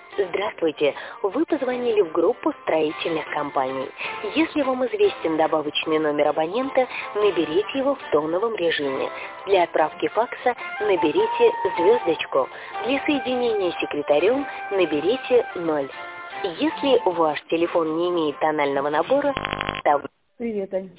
Здравствуйте! Вы позвонили в группу строительных компаний. Если вам известен добавочный номер абонента, наберите его в тоновом режиме. Для отправки факса наберите звездочку. Для соединения с секретарем наберите 0. Если ваш телефон не имеет тонального набора, то... Привет, Ань.